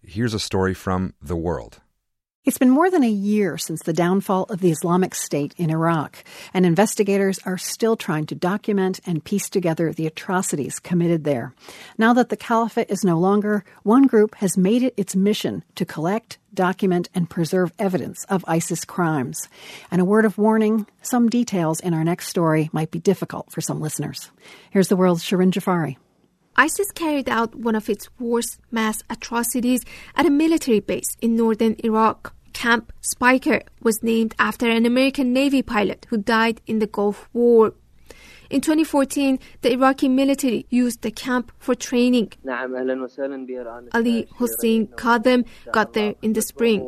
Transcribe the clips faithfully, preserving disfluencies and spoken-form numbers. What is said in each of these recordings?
here's a story from The World. It's been more than a year since the downfall of the Islamic State in Iraq, and investigators are still trying to document and piece together the atrocities committed there. Now that the caliphate is no longer, one group has made it its mission to collect, document, and preserve evidence of ISIS crimes. And a word of warning, some details in our next story might be difficult for some listeners. Here's The World's Shirin Jafari. ISIS carried out one of its worst mass atrocities at a military base in northern Iraq. Camp Speicher was named after an American Navy pilot who died in the Gulf War. In twenty fourteen, the Iraqi military used the camp for training. Ali Hussein Kadhim got there in the spring.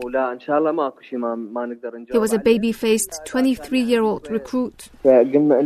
He was a baby-faced twenty-three-year-old recruit. At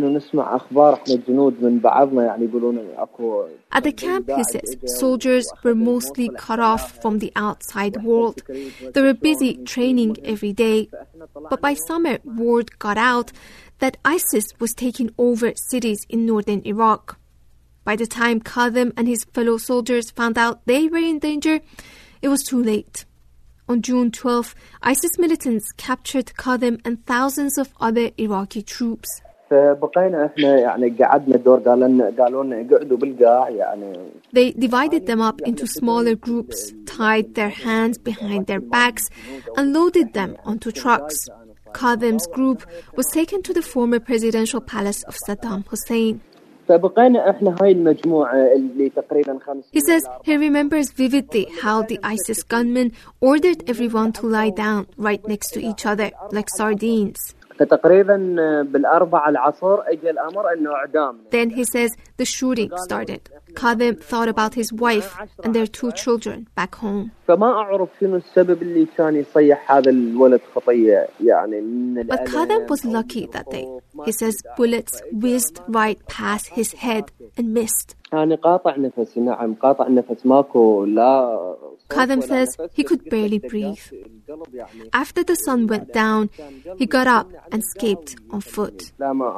the camp, he says, soldiers were mostly cut off from the outside world. They were busy training every day. But by summer, word got out that ISIS was taking over cities in northern Iraq. By the time Kadhim and his fellow soldiers found out they were in danger, it was too late. On June twelfth, ISIS militants captured Kadhim and thousands of other Iraqi troops. They divided them up into smaller groups, tied their hands behind their backs, and loaded them onto trucks. Kadhim's group was taken to the former presidential palace of Saddam Hussein. He says he remembers vividly how the ISIS gunmen ordered everyone to lie down right next to each other, like sardines. Then he says the shooting started. Kadhim thought about his wife and their two children back home. But Kadhim was lucky that day. He says bullets whizzed right past his head and missed. Kadhim says he could barely breathe. After the sun went down, he got up and escaped on foot.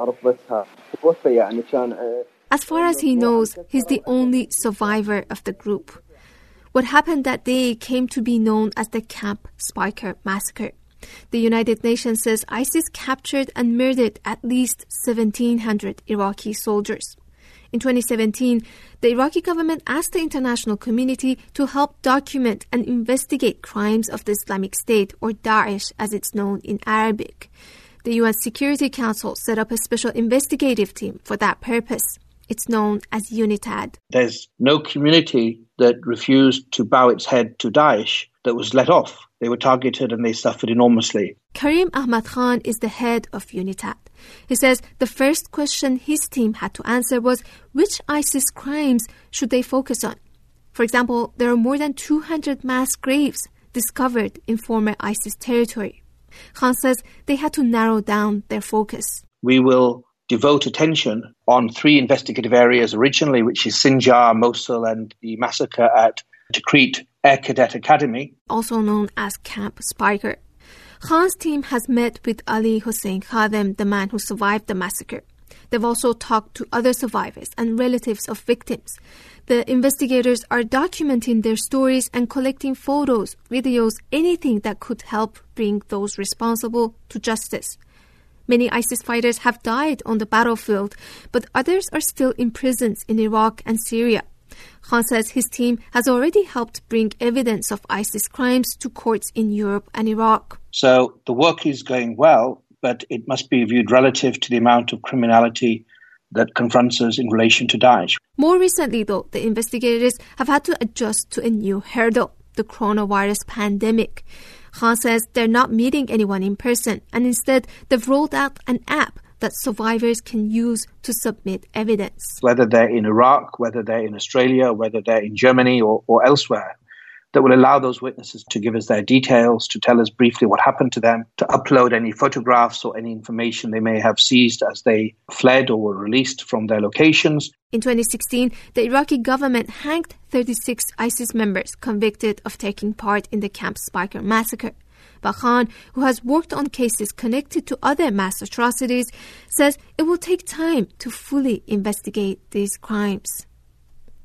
As far as he knows, he's the only survivor of the group. What happened that day came to be known as the Camp Speicher massacre. The United Nations says ISIS captured and murdered at least seventeen hundred Iraqi soldiers. In twenty seventeen, the Iraqi government asked the international community to help document and investigate crimes of the Islamic State, or Daesh as it's known in Arabic. The U N Security Council set up a special investigative team for that purpose. It's known as UNITAD. There's no community that refused to bow its head to Daesh that was let off. They were targeted and they suffered enormously. Karim Ahmad Khan is the head of UNITAD. He says the first question his team had to answer was which ISIS crimes should they focus on. For example, there are more than two hundred mass graves discovered in former ISIS territory. Khan says they had to narrow down their focus. We will devote attention on three investigative areas originally, which is Sinjar, Mosul, and the massacre at Tikrit Air Cadet Academy, also known as Camp Speicher. Khan's team has met with Ali Hussein Kadhim, the man who survived the massacre. They've also talked to other survivors and relatives of victims. The investigators are documenting their stories and collecting photos, videos, anything that could help bring those responsible to justice. Many ISIS fighters have died on the battlefield, but others are still in prisons in Iraq and Syria. Khan says his team has already helped bring evidence of ISIS crimes to courts in Europe and Iraq. So the work is going well, but it must be viewed relative to the amount of criminality that confronts us in relation to Daesh. More recently, though, the investigators have had to adjust to a new hurdle, the coronavirus pandemic. Khan says they're not meeting anyone in person, and instead they've rolled out an app that survivors can use to submit evidence. Whether they're in Iraq, whether they're in Australia, whether they're in Germany or, or elsewhere, that will allow those witnesses to give us their details, to tell us briefly what happened to them, to upload any photographs or any information they may have seized as they fled or were released from their locations. In twenty sixteen, the Iraqi government hanged thirty-six ISIS members convicted of taking part in the Camp Speicher massacre. But Khan, who has worked on cases connected to other mass atrocities, says it will take time to fully investigate these crimes.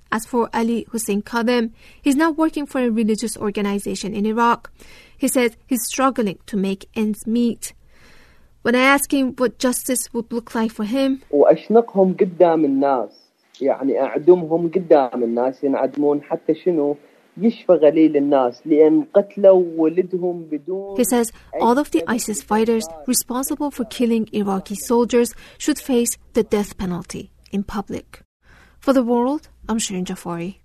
As for Ali Hussein Kadhim, he's now working for a religious organization in Iraq. He says he's struggling to make ends meet. When I ask him what justice would look like for him, وأشنقهم قدام الناس يعني أعدمهم قدام الناس ينعدمون حتى شنو يشفى غليل الناس لأن قتلوا ولدهم بدون. He says all of the ISIS fighters responsible for killing Iraqi soldiers should face the death penalty in public. For The World, I'm Shirin Jafari.